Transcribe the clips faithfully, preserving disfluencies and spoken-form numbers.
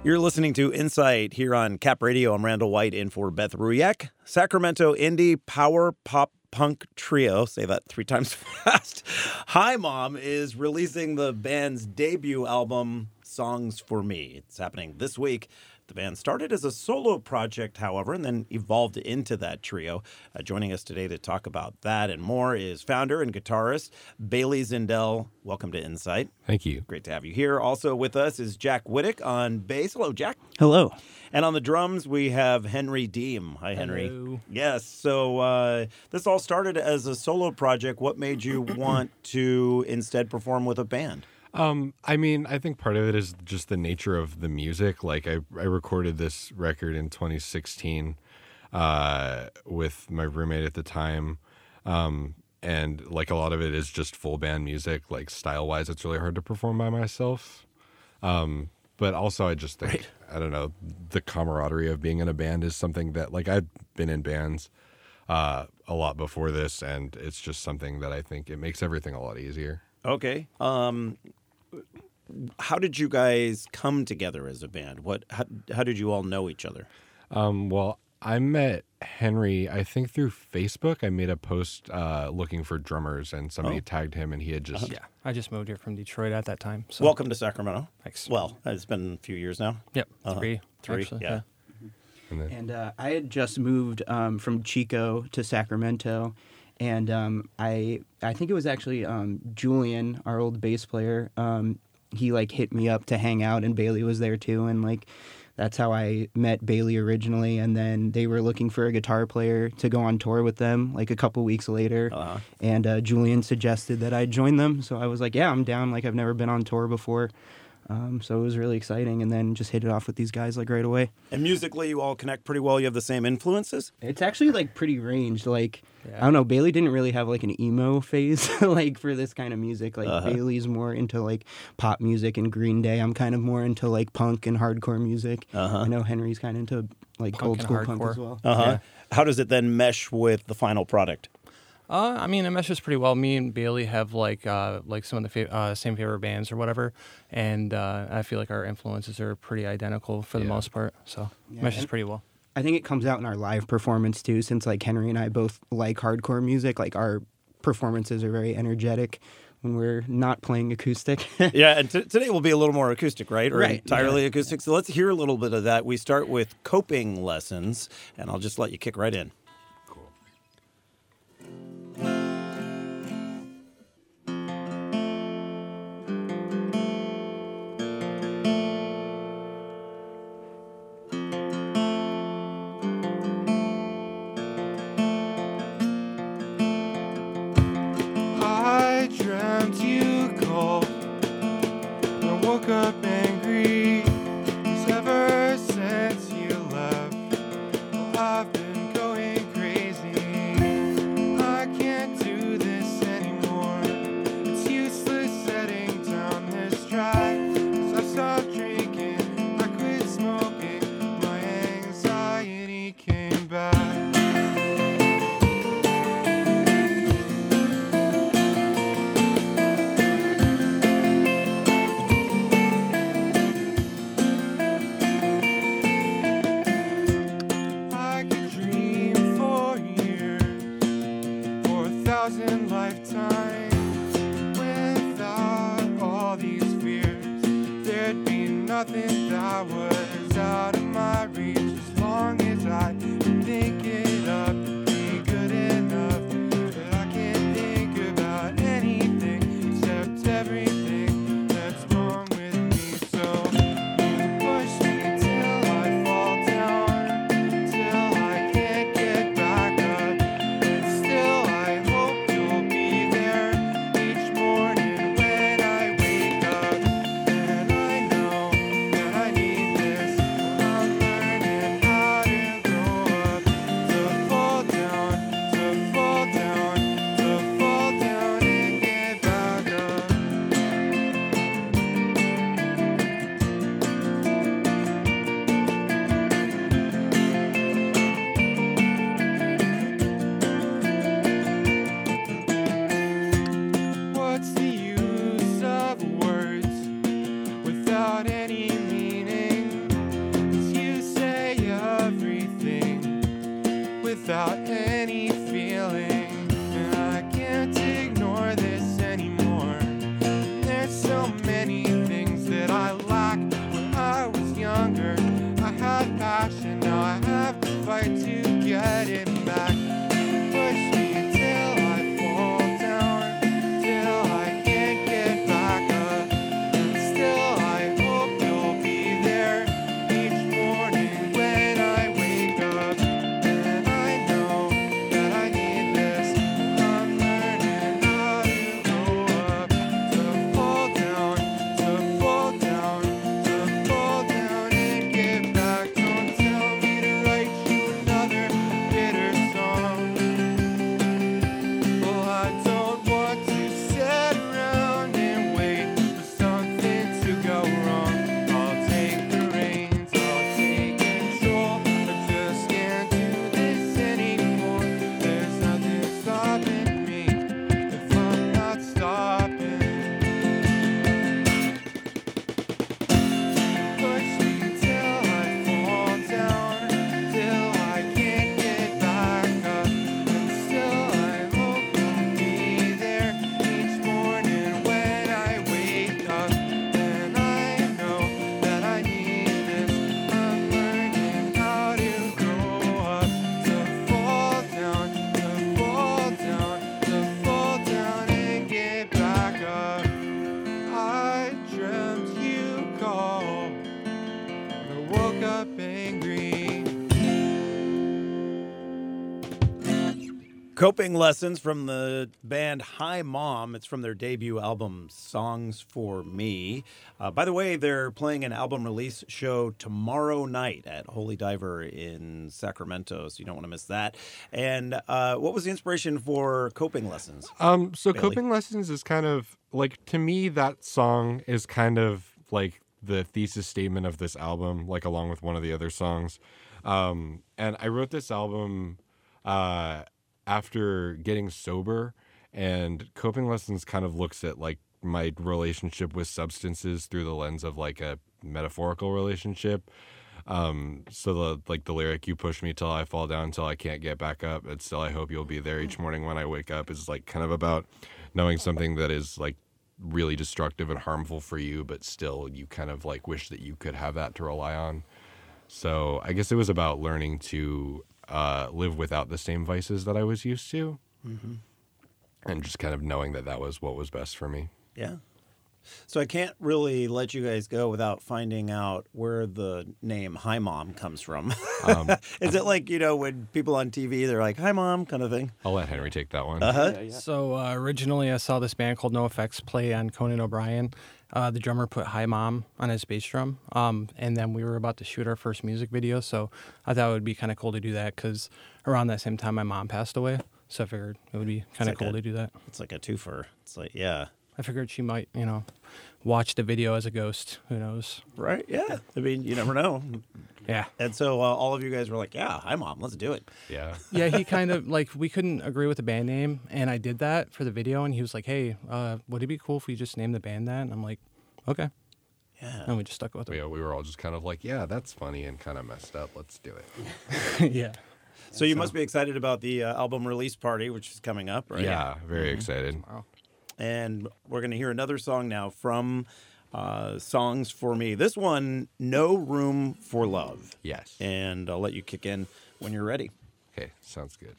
You're listening to Insight here on Cap Radio. I'm Randall White in for Beth Ruyak. Sacramento indie power pop punk trio, say that three times fast, Hi Mom is releasing the band's debut album, Songs for Me. It's happening this week. The band started as a solo project, however, and then evolved into that trio. Uh, joining us today to talk about that and more is founder and guitarist Bailey Zindell. Welcome to Insight. Thank you. Great to have you here. Also with us is Jack Whittick on bass. Hello, Jack. Hello. And on the drums, we have Henry Deem. Hi, Henry. Hello. Yes. So uh, this all started as a solo project. What made you want to instead perform with a band? Um, I mean, I think part of it is just the nature of the music. Like I, I recorded this record in twenty sixteen uh, with my roommate at the time. Um, and like a lot of it is just full band music. Like style wise, it's really hard to perform by myself. Um, but also I just think, right. I don't know, the camaraderie of being in a band is something that like I've been in bands uh, a lot before this. And it's just something that I think it makes everything a lot easier. Okay. Um, how did you guys come together as a band? What? How, how did you all know each other? Um, well, I met Henry, I think through Facebook. I made a post uh, looking for drummers, and somebody Oh. tagged him, and he had just... Yeah, I just moved here from Detroit at that time. So. Welcome to Sacramento. Thanks. Well, it's been a few years now. Yep, Uh-huh. three. Three, actually, yeah. And then, And uh, I had just moved um, from Chico to Sacramento, and um, I I think it was actually um, Julian, our old bass player. Um, he like hit me up to hang out, and Bailey was there too, and like that's how I met Bailey originally. And then they were looking for a guitar player to go on tour with them like a couple weeks later, Uh-huh. and uh, Julian suggested that I join them. So I was like, yeah, I'm down. Like I've never been on tour before. Um, so it was really exciting, and then just hit it off with these guys like right away. And musically, you all connect pretty well. You have the same influences? It's actually like pretty ranged. Like Yeah. I don't know, Bailey didn't really have like an emo phase like for this kind of music. Like Uh-huh. Bailey's more into like pop music and Green Day. I'm kind of more into like punk and hardcore music. Uh-huh. I know Henry's kind of into like Punk old and school punk hardcore. as well. Uh-huh. Yeah. How does it then mesh with the final product? Uh, I mean, it meshes pretty well. Me and Bailey have like uh, like some of the fa- uh, same favorite bands or whatever, and uh, I feel like our influences are pretty identical for the Yeah. most part. So Yeah, it meshes and- pretty well. I think it comes out in our live performance too, since like Henry and I both like hardcore music. Like our performances are very energetic when we're not playing acoustic. Yeah, and t- today will be a little more acoustic, right? Or Right, entirely yeah. acoustic. So let's hear a little bit of that. We start with coping lessons, and I'll just let you kick right in. I dreamt you called. I woke up angry. 'Cause ever since you left, well, I've been going crazy. I can't do this anymore. It's useless setting down this track. 'Cause I stopped drinking, I quit smoking. My anxiety came back. I could dream for years, for a thousand lifetimes. Without all these fears, there'd be nothing that was out of my reach. As long as I can think it up, be good enough. But I can't think about anything except everything that's wrong with me. So you push me till I fall down, till I can't get back up. But still I hope you'll be there each morning when I wake up. And I know that I need this. I'm learning how to grow up, to fall down, to fall down, to fall down and get back up. What's the use of words without any meaning? without any feeling. And I can't ignore this anymore. There's so many things that I lacked when I was younger. I had passion, now I have to fight to get it back. Push me till I fall down, till I can't get back up. And still I hope you'll be there each morning when I wake up. And I know that I need this. I'm learning how to grow up, to fall down, to fall down, to fall down and get back. Don't tell me to write you another bitter song. Well, I don't want to sit around and wait for something to go wrong. I'll take the reins, I'll take control. I just can't do this anymore. There's nothing stopping me if I'm not stopping. Push me till I fall down, till I can't get back up. And still I hope you'll be there each morning when I wake up. And I know that I need this. I'm learning how to grow up, to fall down, to fall down, to fall down and get back up. I dreamt you called, and I woke up angry. Coping Lessons from the band Hi Mom. It's from their debut album, Songs for Me. Uh, by the way, they're playing an album release show tomorrow night at Holy Diver in Sacramento, so you don't want to miss that. And uh, what was the inspiration for Coping Lessons? Um, so Bailey. Coping Lessons is kind of like, to me, that song is kind of like the thesis statement of this album, like along with one of the other songs. Um, and I wrote this album uh, after getting sober, and Coping Lessons kind of looks at like my relationship with substances through the lens of like a metaphorical relationship. Um, so the like the lyric, "You push me till I fall down, till I can't get back up, and still I hope you'll be there each morning when I wake up," is like kind of about knowing something that is like really destructive and harmful for you, but still you kind of like wish that you could have that to rely on. So I guess it was about learning to uh, live without the same vices that I was used to, Mm-hmm. and just kind of knowing that that was what was best for me. Yeah. So I can't really let you guys go without finding out where the name Hi Mom comes from. Um, Is it like, you know, when people on T V, they're like, "Hi Mom," kind of thing? I'll let Henry take that one. Uh-huh. Yeah, yeah. So uh, originally, I saw this band called NoFX play on Conan O'Brien. Uh, the drummer put "Hi Mom" on his bass drum, um, and then we were about to shoot our first music video. So I thought it would be kind of cool to do that because around that same time, my mom passed away. So I figured it would be kind of like cool a- to do that. It's like a twofer. It's like, yeah. I figured she might, you know, watch the video as a ghost. Who knows? Right? Yeah. I mean, you never know. Yeah. And so uh, all of you guys were like, "Yeah, Hi Mom, let's do it." Yeah. Yeah, he kind of like we couldn't agree with the band name, and I did that for the video, and he was like, "Hey, uh, would it be cool if we just named the band that?" And I'm like, "Okay," Yeah. and we just stuck with So, it. yeah, we were all just kind of like, yeah, that's funny and kind of messed up. Let's do it. Yeah. So you must be excited about the uh, album release party, which is coming up, right? Yeah, very excited. Tomorrow. And we're going to hear another song now from uh, Songs for Me. This one, No Room for Love. Yes. And I'll let you kick in when you're ready. Okay, sounds good.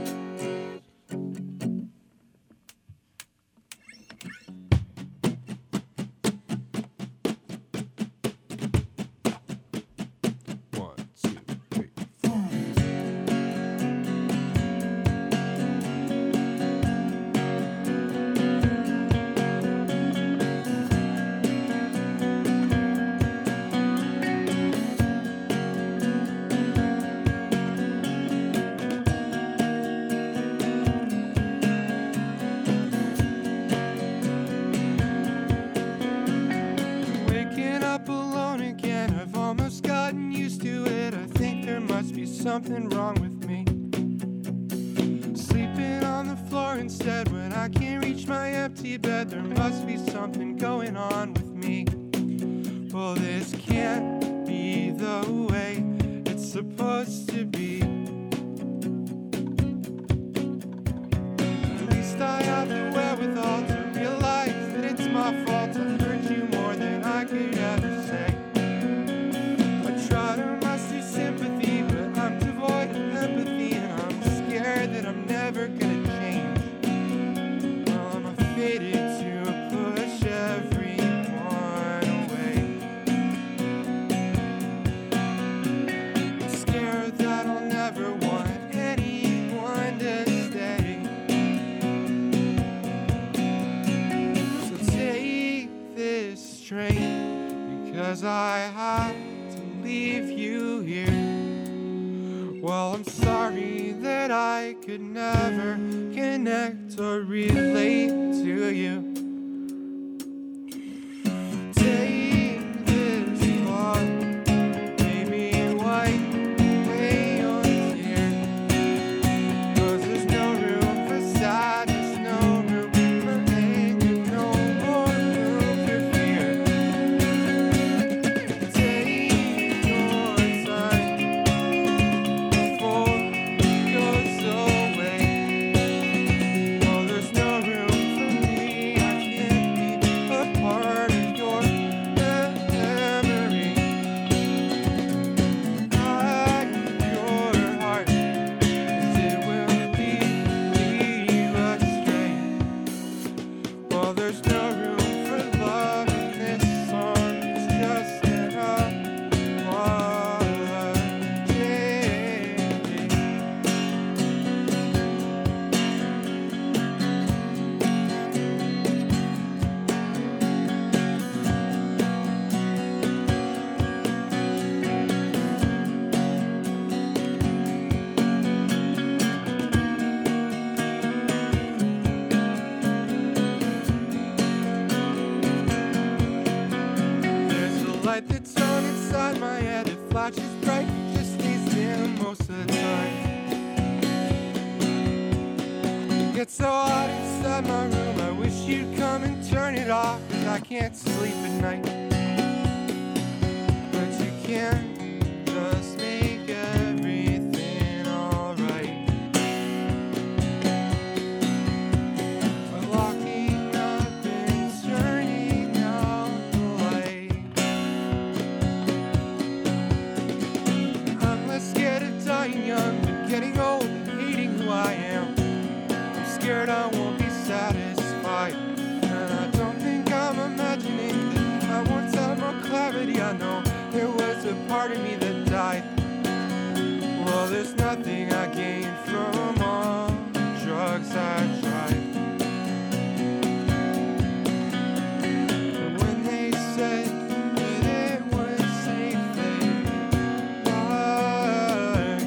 One, two, three, four. Waking up alone again, I've almost gotten used to it. I think there must be something wrong with me. Sleeping on the floor instead when I can't reach my empty bed. There must be something going on with me. Well, this can't be the way it's supposed to be. 'cause I had to leave you here. Well, I'm sorry that I could never connect or relate to you. Take this clock, baby, wipe away your tears. 'Cause there's no room for sadness, no room for anger, no more room for fear. Take your time before it goes away. Oh, there's no room for me. I can't be a part of your memory. Hide your heart, 'cause it will lead you astray. Well, there's no room for love in this song. It's just an apology. There's a light that's on inside my head. It flashes bright, just stays dim most of the time. It gets so hot inside my room. I wish you'd come and turn it off, 'cause I can't sleep at night. But you can't just make everything alright. By locking up and turning out the light. I'm less scared of dying young than getting old and hating who I am. I'm scared I won't be satisfied. And I don't think I'm imagining that I once had more clarity. I know there was a part of me that died. Well, there's nothing I gained from all the drugs I tried. But when they said that it was safe, they lied.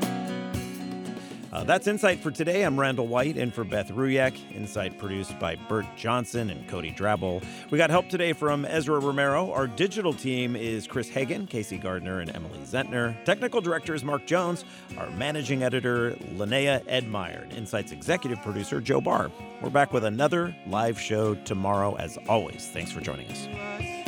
Uh, that's Insight for today. I'm Randall White in for Beth Ruyak. Insight produced by Bert Johnson and Cody Drabble. We got help today from Ezra Romero. Our digital team is Chris Hagan, Casey Gardner, and Emily Zentner. Technical director is Mark Jones. Our managing editor, Linnea Edmeyer. And Insight's executive producer, Joe Barr. We're back with another live show tomorrow, as always. Thanks for joining us. Was